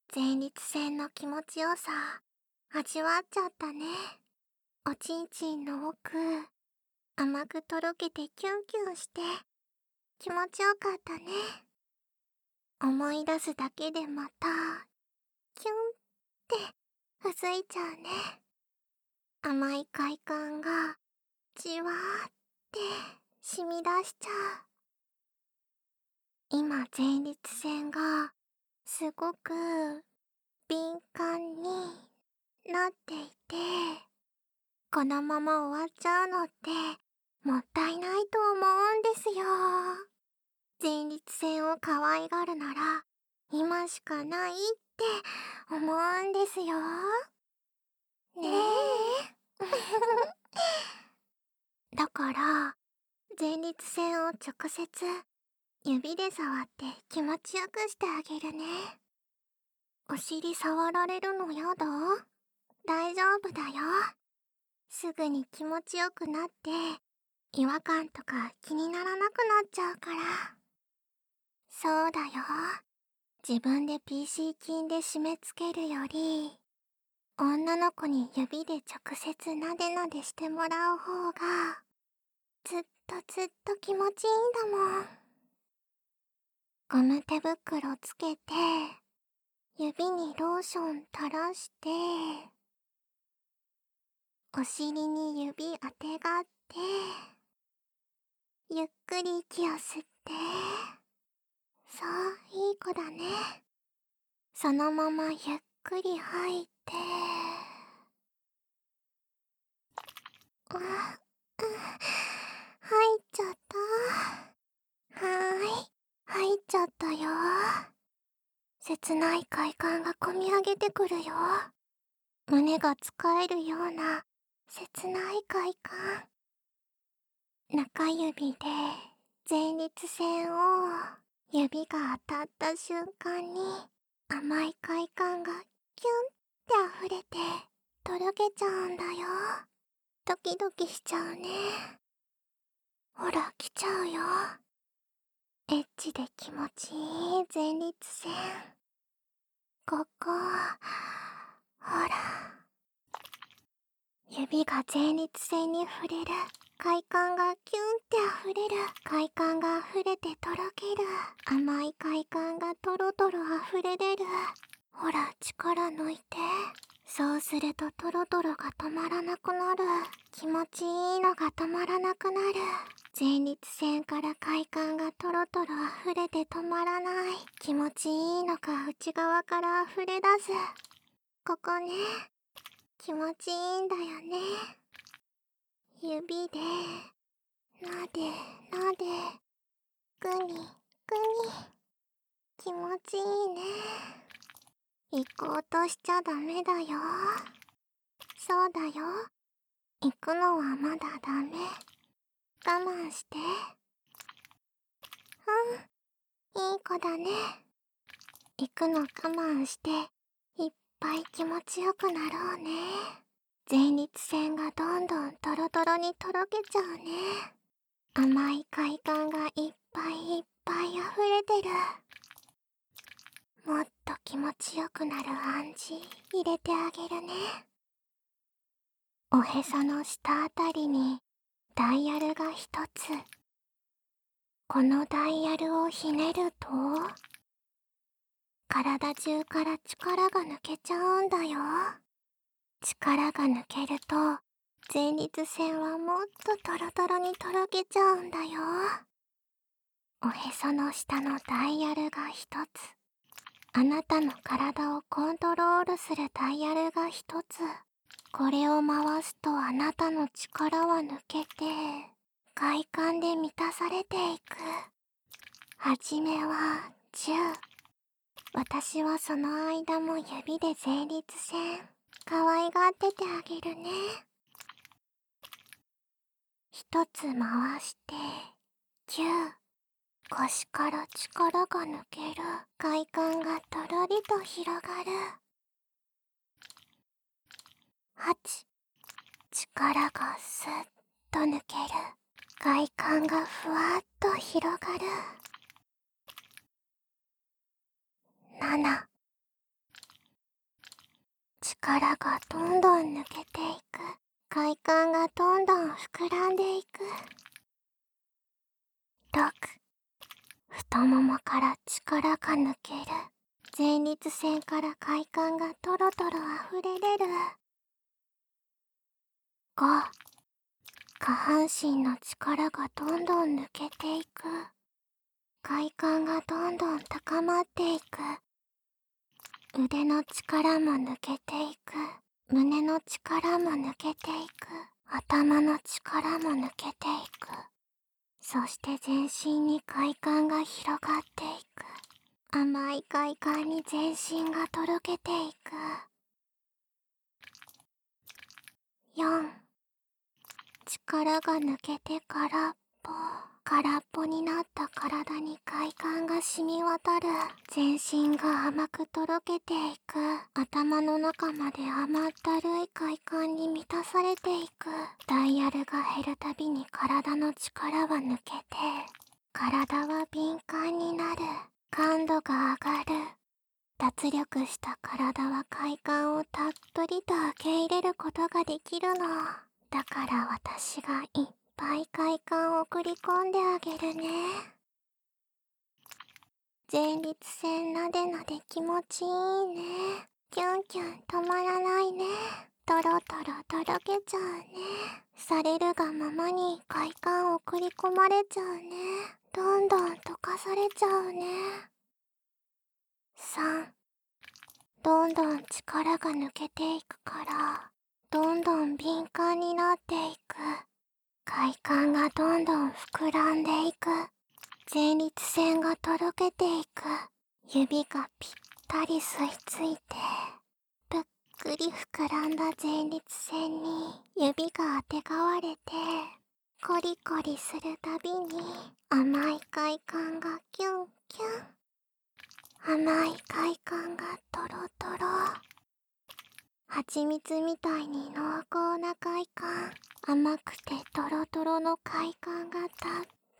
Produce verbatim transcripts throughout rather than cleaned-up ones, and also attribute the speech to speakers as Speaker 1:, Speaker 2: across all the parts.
Speaker 1: 前立腺の気持ちよさ、味わっちゃったね。おちんちんの奥、甘くとろけてキュンキュンして、気持ちよかったね。思い出すだけでまた、キュンってうずいちゃうね。甘い快感が、じわーって染み出しちゃう。今前立腺が、すごく、敏感になっていて、このまま終わっちゃうのって、もったいないと思うんですよ。前立腺を可愛がるなら、今しかないって思うんですよ。ねえ。だから、前立腺を直接、指で触って気持ちよくしてあげるね。お尻触られるのやだ？大丈夫だよ。すぐに気持ちよくなって、違和感とか気にならなくなっちゃうから。そうだよ。自分で ピーシー 筋で締め付けるより、女の子に指で直接なでなでしてもらう方が、ずっとずっと気持ちいいんだもん。ゴム手袋つけて、指にローション垂らして、お尻に指当てがって、ゆっくり息を吸って、そう、いい子だね。そのままゆっくり吐いて、あ、うん、入っちゃった。はーい、入っちゃったよ。切ない快感がこみ上げてくるよ。胸が使えるような切ない快感。中指で前立腺を指が当たった瞬間に甘い快感がキュンって溢れてとろけちゃうんだよ。ドキドキしちゃうね。ほら来ちゃうよ。エッチで気持ちいい前立腺。ここ、ほら。指が前立腺に触れる。快感がキュンって溢れる。快感が溢れてとろける。甘い快感がとろとろ溢れ出る。ほら力抜いて。そうするとトロトロが止まらなくなる。気持ちいいのが止まらなくなる。前立腺から快感がトロトロ溢れて止まらない。気持ちいいのが内側から溢れ出す。ここね。気持ちいいんだよね。指で、なで、なで、ぐに、ぐに。気持ちいいね。行こうとしちゃダメだよ。そうだよ。行くのはまだダメ。我慢して。うん、いい子だね。行くの我慢して、いっぱい気持ちよくなろうね。前立腺がどんどんトロトロにとろけちゃうね。甘い快感がいっぱいいっぱい溢れてる。もっと気持ちよくなる暗示入れてあげるね。おへその下あたりにダイヤルが一つ。このダイヤルをひねると、体中から力が抜けちゃうんだよ。力が抜けると、前立腺はもっとトロトロにとろけちゃうんだよ。おへその下のダイヤルが一つ。あなたの体をコントロールするダイヤルが一つ。これを回すとあなたの力は抜けて、快感で満たされていく。はじめはじゅう。私はその間も指で前立腺、可愛がっててあげるね。一つ回して、きゅう。腰から力が抜ける。快感がとろりと広がる。はち。力がスッと抜ける。快感がふわっと広がる。なな。 力がどんどん抜けていく。快感がどんどん膨らんでいく。ろく、太ももから力が抜ける。前立腺から快感がトロトロ溢れ出る。ご、下半身の力がどんどん抜けていく。快感がどんどん高まっていく。腕の力も抜けていく。胸の力も抜けていく。頭の力も抜けていく。そして全身に快感が広がっていく。甘い快感に全身がとろけていく。よん、力が抜けて空っぽ。空っぽになった体に快感が染み渡る。全身が甘くとろけていく。頭の中まで甘ったるい快感に満たされていく。ダイヤルが減るたびに体の力は抜けて、体は敏感になる。感度が上がる。脱力した体は快感をたっぷりと受け入れることができるの。だから私がいっぱい快感を送り込んであげるね。前立腺なでなで気持ちいいね。キュンキュン止まらないね。トロトロとろけちゃうね。されるがままに快感を送り込まれちゃうね。どんどん溶かされちゃうね。さん、どんどん力が抜けていくから、どんどん敏感になっていく。快感がどんどん膨らんでいく。前立腺がとろけていく。指がぴったり吸い付いて、ぷっくり膨らんだ前立腺に指があてがわれて、コリコリするたびに甘い快感がキュンキュン。甘い快感がトロトロ。蜂蜜みたいに濃厚な快感。甘くてトロトロの快感がたっぷ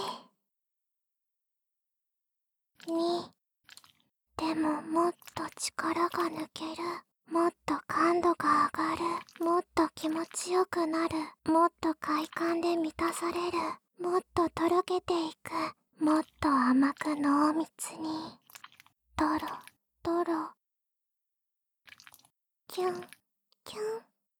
Speaker 1: り。に、でももっと力が抜ける。もっと感度が上がる。もっと気持ちよくなる。もっと快感で満たされる。もっととろけていく。もっと甘く濃密に。トロトロ。キュンキュン。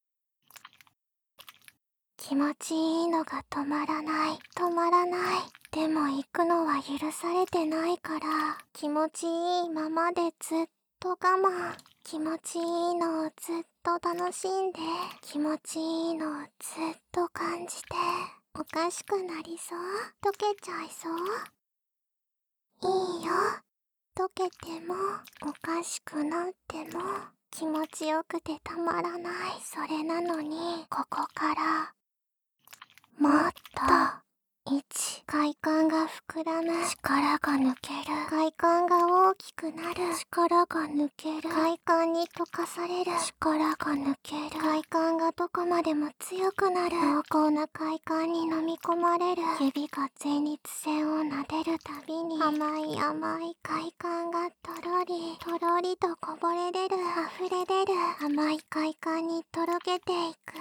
Speaker 1: 気持ちいいのが止まらない。止まらない。でも行くのは許されてないから、気持ちいいままでずっと我慢。気持ちいいのをずっと楽しんで、気持ちいいのをずっと感じて。おかしくなりそう？溶けちゃいそう？いいよ。溶けても、おかしくなっても、気持ちよくてたまらない。それなのに、ここから、もっと、いち、快感が膨らむ。力が抜ける。快感が大きくなる。力が抜ける。快感に溶かされる。力が抜ける。快感がどこまでも強くなる。濃厚な快感に飲み込まれる。指が前立腺を撫でるたびに、甘い甘い快感がとろり、とろりとこぼれ出る。溢れ出る。甘い快感にとろけていく。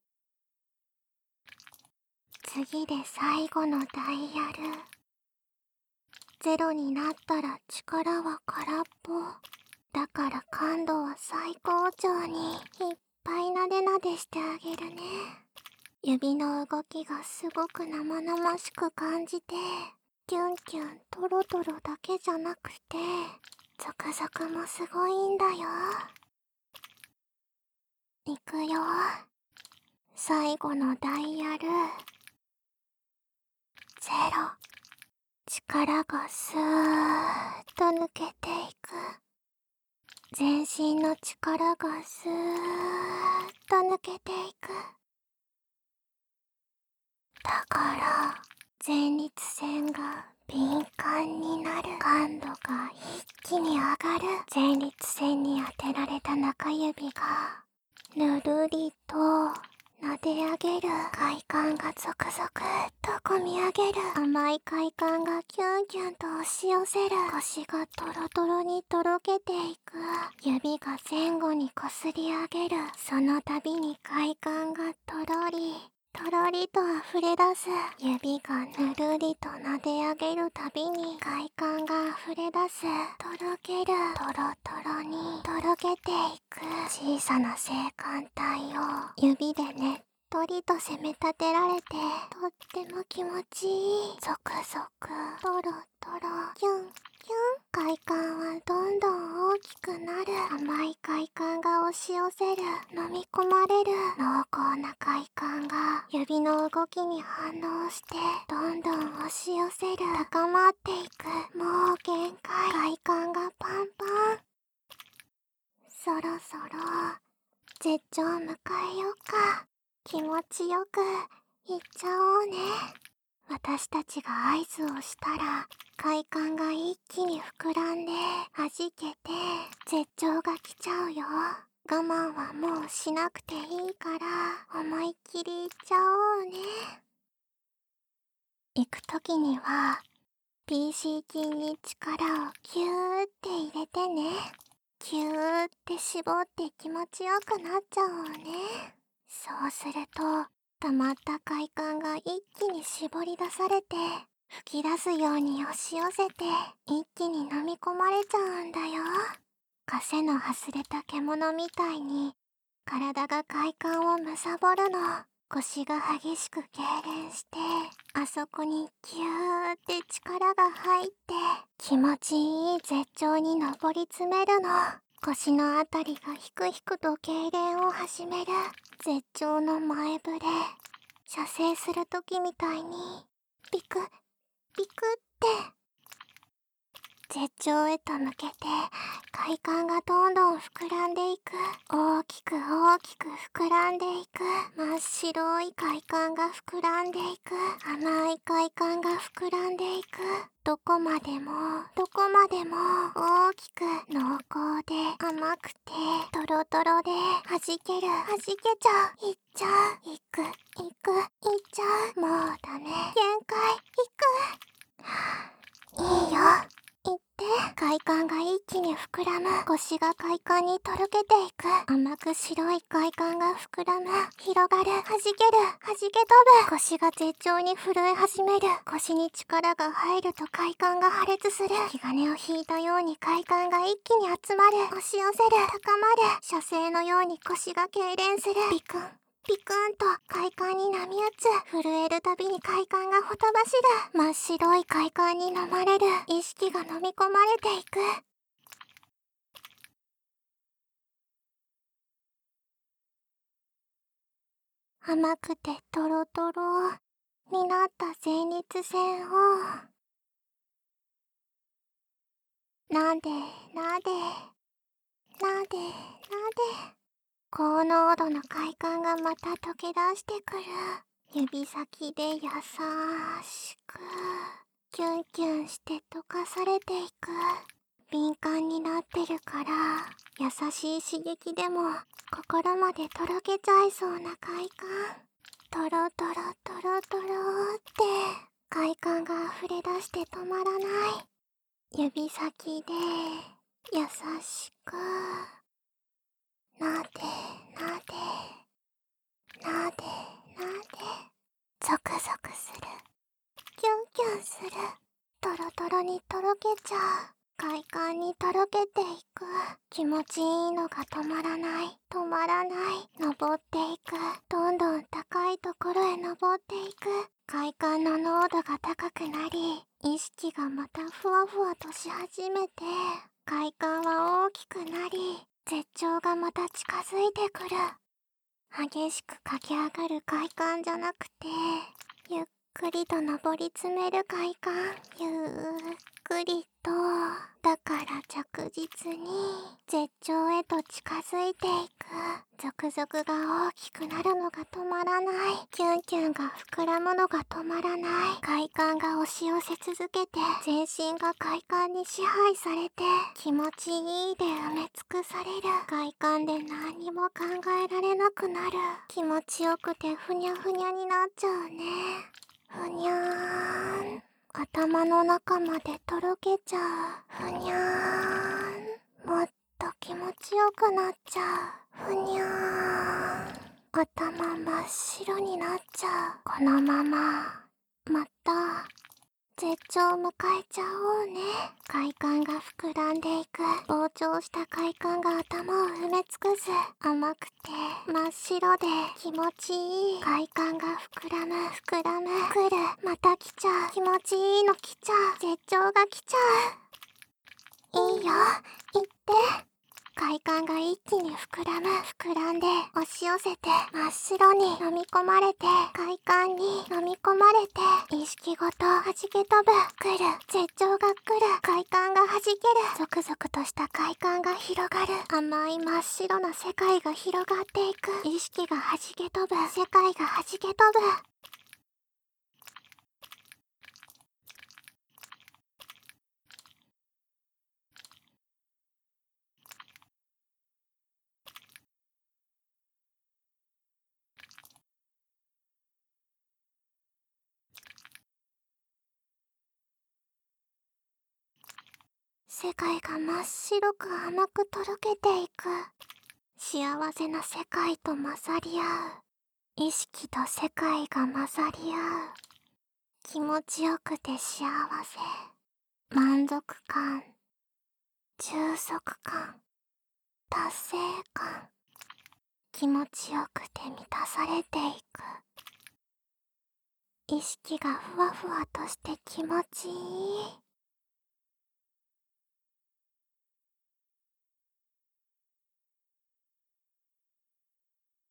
Speaker 1: 次で最後のダイヤル。ゼロになったら力は空っぽ。だから感度は最高潮にいっぱいなでなでしてあげるね。指の動きがすごく生々しく感じて、キュンキュントロトロだけじゃなくて、ゾクゾクもすごいんだよ。いくよ。最後のダイヤル。ゼロ。力がスーッと抜けていく。全身の力がスーッと抜けていく。だから前立腺が敏感になる。感度が一気に上がる。前立腺に当てられた中指がぬるりと撫で上げる。快感がゾクゾクっとこみ上げる。甘い快感がキュンキュンと押し寄せる。腰がトロトロにとろけていく。指が前後にこすり上げる。その度に快感がとろりとろりと溢れ出す。指がぬるりと撫で上げるたびに快感が溢れ出す。とろける。とろとろにとろけていく。小さな性感帯を指でねっとりと攻め立てられて、とっても気持ちいい。ゾクゾク、とろとろ、キュンキュン。快感はどんどん大きくなる。甘い快感が押し寄せる。飲み込まれる。濃厚な快感が指の動きに反応してどんどん押し寄せる。高まっていく。もう限界。快感がパンパン。そろそろ絶頂迎えようか。気持ちよくいっちゃおうね。私たちが合図をしたら快感が一気に膨らんで弾けて絶頂が来ちゃうよ。我慢はもうしなくていいから思いっきりいっちゃおうね。行くときには ピーシー 筋に力をキューって入れてね。キューって絞って気持ちよくなっちゃおうね。そうすると溜まった快感が一気に絞り出されて吹き出すように押し寄せて一気に飲み込まれちゃうんだよ。枷の外れた獣みたいに体が快感を貪るの。腰が激しく痙攣してあそこにギューって力が入って気持ちいい絶頂に上り詰めるの。腰のあたりがひくひくと痙攣を始める。絶頂の前触れ。射精するときみたいにピクピクって絶頂へと向けて快感がどんどん膨らんでいく。大きく大きく膨らんでいく。真っ白い快感が膨らんでいく。甘い快感が膨らんでいく。どこまでもどこまでも大きく濃厚で甘くてトロトロで弾ける。弾けちゃう。いっちゃう。いくいくいっちゃう。もうダメ。限界。いくいいよ。言って快感が一気に膨らむ。腰が快感にとろけていく。甘く白い快感が膨らむ。広がる。弾ける。弾け飛ぶ。腰が絶頂に震え始める。腰に力が入ると快感が破裂する。気金を引いたように快感が一気に集まる。押し寄せる。高まる。射精のように腰が痙攣する。ビクンピクンと快感に波打つ。震えるたびに快感がほとばしる。真っ白い快感に飲まれる。意識が飲み込まれていく。甘くてトロトロになった前立腺をなでなでなでなで高濃度の快感がまた溶け出してくる。指先で優しくキュンキュンして溶かされていく。敏感になってるから優しい刺激でも心までとろけちゃいそうな快感。トロトロトロトロって快感が溢れ出して止まらない。指先で優しくなでなでなでなでゾクゾクする。キュンキュンする。トロトロにとろけちゃう。快感にとろけていく。気持ちいいのが止まらない。止まらない。登っていく。どんどん高いところへ登っていく。快感の濃度が高くなり、意識がまたふわふわとし始めて、快感は大きくなり、絶頂がまた近づいてくる。激しく駆け上がる快感じゃなくて、ゆっくりと登り詰める快感。ゆっくりと、だから着実に絶頂へと近づいていく。ゾクゾクが大きくなるのが止まらない。キュンキュンが膨らむのが止まらない。快感が押し寄せ続けて、全身が快感に支配されて、気持ちいいで埋め尽くされる。快感で何にも考えられなくなる。気持ちよくてふにゃふにゃになっちゃうね。ふにゃーん。頭の中までとろけちゃう。ふにゃーん。もっと気持ちよくなっちゃう。ふにゃーん。頭真っ白になっちゃう。このまままた絶頂迎えちゃおうね。快感が膨らんでいく。膨張した快感が頭を埋め尽くす。甘くて真っ白で気持ちいい。快感が膨らむ膨らむ。来る。また来ちゃう。気持ちいいの来ちゃう。絶頂が来ちゃう。いいよ、行って。快感が一気に膨らむ膨らんで押し寄せて真っ白に飲み込まれて快感に飲み込まれて意識ごと弾け飛ぶ。来る。絶頂が来る。快感が弾ける。ゾクゾクとした快感が広がる。甘い真っ白な世界が広がっていく。意識が弾け飛ぶ。世界が弾け飛ぶ。世界が真っ白く甘くとろけていく。幸せな世界と混ざり合う。意識と世界が混ざり合う。気持ちよくて幸せ。満足感。充足感。達成感。気持ちよくて満たされていく。意識がふわふわとして気持ちいい。